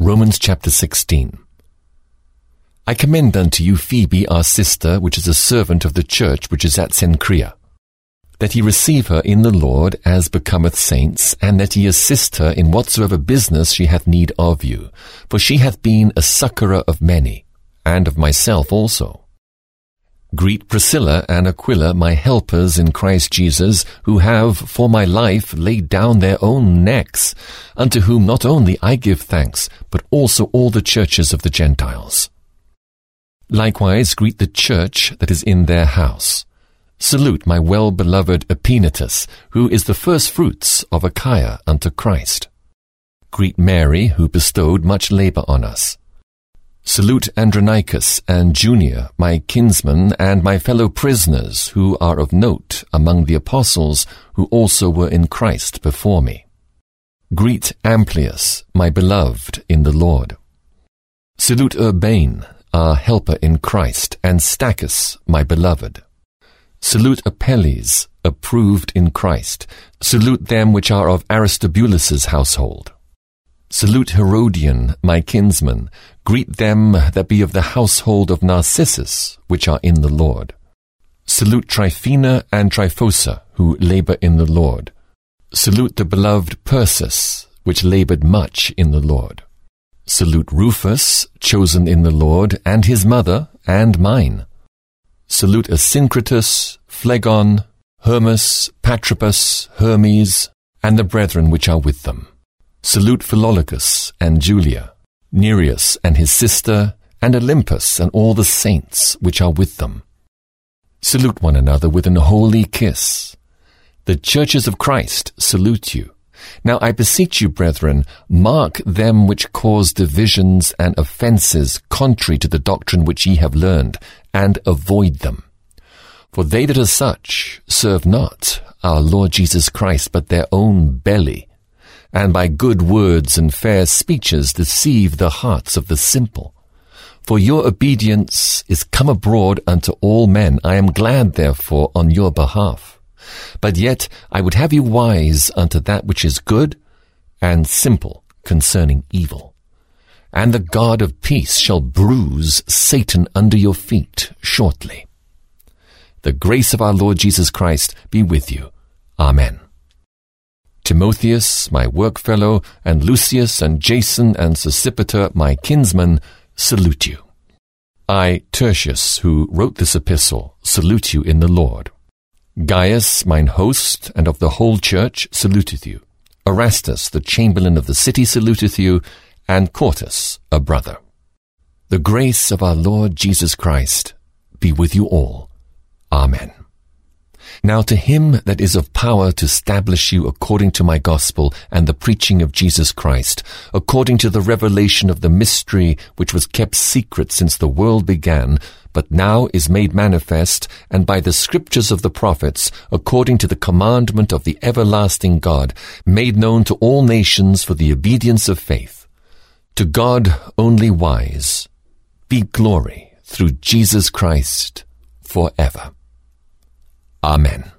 Romans chapter 16. I commend unto you Phoebe, our sister, which is a servant of the church which is at Cenchrea, that ye receive her in the Lord as becometh saints, and that ye assist her in whatsoever business she hath need of you. For she hath been a succourer of many, and of myself also. Greet Priscilla and Aquila, my helpers in Christ Jesus, who have, for my life, laid down their own necks, unto whom not only I give thanks, but also all the churches of the Gentiles. Likewise greet the church that is in their house. Salute my well-beloved Epaenetus, who is the firstfruits of Achaia unto Christ. Greet Mary, who bestowed much labor on us. Salute Andronicus and Junia, my kinsmen and my fellow prisoners, who are of note among the apostles, who also were in Christ before me. Greet Amplias, my beloved in the Lord. Salute Urbane, our helper in Christ, and Stachys, my beloved. Salute Apelles, approved in Christ. Salute them which are of Aristobulus's household. Salute Herodion, my kinsman. Greet them that be of the household of Narcissus, which are in the Lord. Salute Tryphena and Tryphosa, who labor in the Lord. Salute the beloved Persis, which labored much in the Lord. Salute Rufus, chosen in the Lord, and his mother, and mine. Salute Asyncritus, Phlegon, Hermas, Patrobas, Hermes, and the brethren which are with them. Salute Philologus and Julia, Nereus and his sister, and Olympus and all the saints which are with them. Salute one another with an holy kiss. The churches of Christ salute you. Now I beseech you, brethren, mark them which cause divisions and offences contrary to the doctrine which ye have learned, and avoid them. For they that are such serve not our Lord Jesus Christ, but their own belly, and by good words and fair speeches deceive the hearts of the simple. For your obedience is come abroad unto all men. I am glad, therefore, on your behalf. But yet I would have you wise unto that which is good, and simple concerning evil. And the God of peace shall bruise Satan under your feet shortly. The grace of our Lord Jesus Christ be with you. Amen. Timotheus, my workfellow, and Lucius, and Jason, and Sosipater, my kinsmen, salute you. I, Tertius, who wrote this epistle, salute you in the Lord. Gaius, mine host, and of the whole church, saluteth you. Erastus, the chamberlain of the city, saluteth you, and Quartus, a brother. The grace of our Lord Jesus Christ be with you all. Amen. Now to him that is of power to establish you according to my gospel and the preaching of Jesus Christ, according to the revelation of the mystery which was kept secret since the world began, but now is made manifest, and by the scriptures of the prophets, according to the commandment of the everlasting God, made known to all nations for the obedience of faith. To God only wise, be glory through Jesus Christ forever. Amen.